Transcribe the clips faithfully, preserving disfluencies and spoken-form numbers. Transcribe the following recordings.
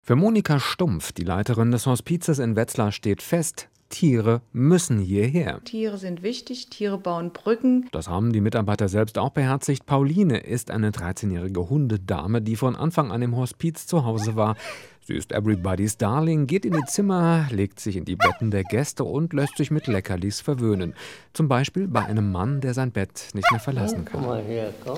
Für Monika Stumpf, die Leiterin des Hospizes in Wetzlar, steht fest: Tiere müssen hierher. Tiere sind wichtig, Tiere bauen Brücken. Das haben die Mitarbeiter selbst auch beherzigt. Pauline ist eine dreizehnjährige Hundedame, die von Anfang an im Hospiz zu Hause war. Sie ist everybody's Darling, geht in die Zimmer, legt sich in die Betten der Gäste und lässt sich mit Leckerlis verwöhnen. Zum Beispiel bei einem Mann, der sein Bett nicht mehr verlassen kann. Komm mal her, komm.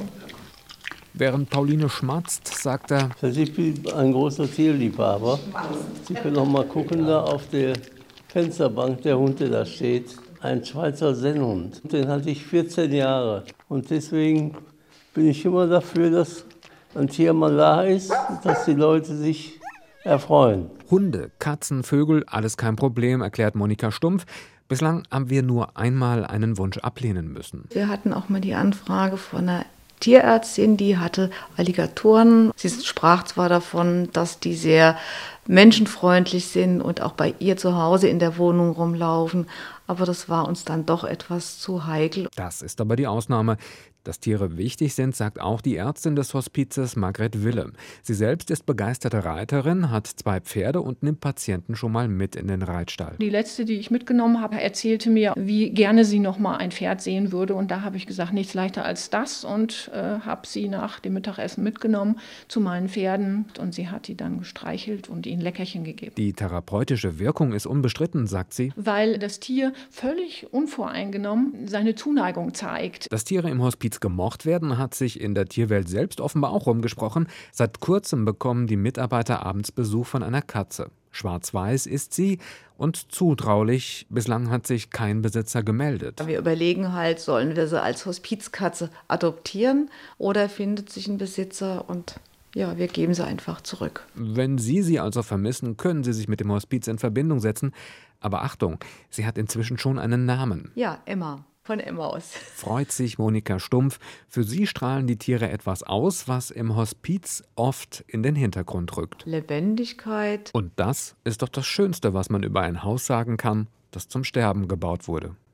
Während Pauline schmatzt, sagt er: Ich bin ein großer Tierliebhaber. Sie können noch mal gucken, da auf der Fensterbank der Hund, der da steht. Ein Schweizer Sennhund. Den hatte ich vierzehn Jahre. Und deswegen bin ich immer dafür, dass ein Tier mal da ist, dass die Leute sich erfreuen. Hunde, Katzen, Vögel, alles kein Problem, erklärt Monika Stumpf. Bislang haben wir nur einmal einen Wunsch ablehnen müssen. Wir hatten auch mal die Anfrage von einer Tierärztin, die hatte Alligatoren. Sie sprach zwar davon, dass die sehr menschenfreundlich sind und auch bei ihr zu Hause in der Wohnung rumlaufen, aber das war uns dann doch etwas zu heikel. Das ist aber die Ausnahme. Dass Tiere wichtig sind, sagt auch die Ärztin des Hospizes, Margret Wille. Sie selbst ist begeisterte Reiterin, hat zwei Pferde und nimmt Patienten schon mal mit in den Reitstall. Die letzte, die ich mitgenommen habe, erzählte mir, wie gerne sie noch mal ein Pferd sehen würde. Und da habe ich gesagt, nichts leichter als das, und äh, habe sie nach dem Mittagessen mitgenommen zu meinen Pferden. Und sie hat die dann gestreichelt und ihnen Leckerchen gegeben. Die therapeutische Wirkung ist unbestritten, sagt sie. Weil das Tier völlig unvoreingenommen seine Zuneigung zeigt. Dass Tiere im Hospiz gemocht werden, hat sich in der Tierwelt selbst offenbar auch rumgesprochen. Seit kurzem bekommen die Mitarbeiter abends Besuch von einer Katze. Schwarz-weiß ist sie und zutraulich. Bislang hat sich kein Besitzer gemeldet. Wir überlegen halt, sollen wir sie als Hospizkatze adoptieren oder findet sich ein Besitzer und ja, wir geben sie einfach zurück. Wenn Sie sie also vermissen, können Sie sich mit dem Hospiz in Verbindung setzen. Aber Achtung, sie hat inzwischen schon einen Namen. Ja, Emma. Von Emmaus. Freut sich Monika Stumpf. Für sie strahlen die Tiere etwas aus, was im Hospiz oft in den Hintergrund rückt. Lebendigkeit. Und das ist doch das Schönste, was man über ein Haus sagen kann, das zum Sterben gebaut wurde.